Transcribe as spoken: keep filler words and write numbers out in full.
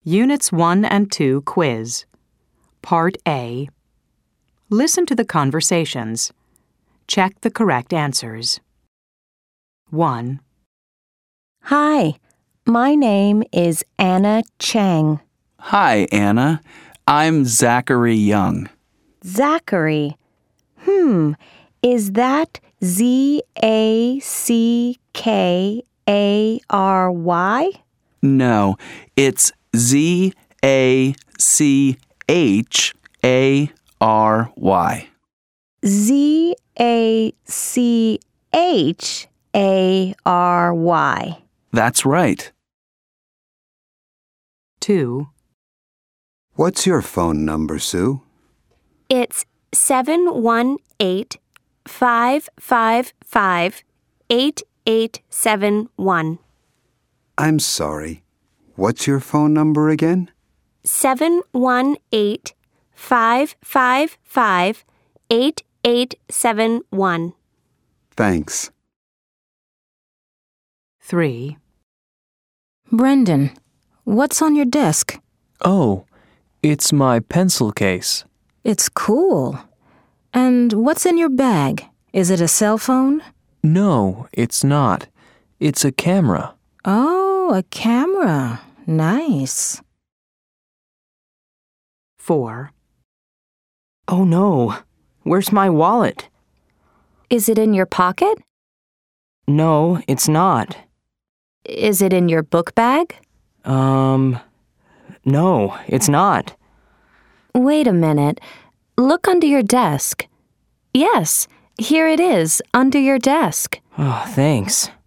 Units one and two quiz. Part A. Listen to the conversations. Check the correct answers. one. Hi, my name is Anna Chang. Hi, Anna. I'm Zachary Young. Zachary. Hmm, is that Z A C K A R Y? No, it's Z A C H A R Y. Z A C H A R Y. That's right. two. What's your phone number, Sue? It's seven one eight, five five five, eight eight seven one. I'm sorry. What's your phone number again? seven one eight, five five five, eight eight seven one. Thanks. three. Brendan, what's on your desk? Oh, it's my pencil case. It's cool. And what's in your bag? Is it a cell phone? No, it's not. It's a camera. Oh, a camera. Nice. four. Oh no, where's my wallet? Is it in your pocket? No, it's not. Is it in your book bag? Um, no, it's not. Wait a minute. Look under your desk. Yes, here it is, under your desk. Oh, thanks.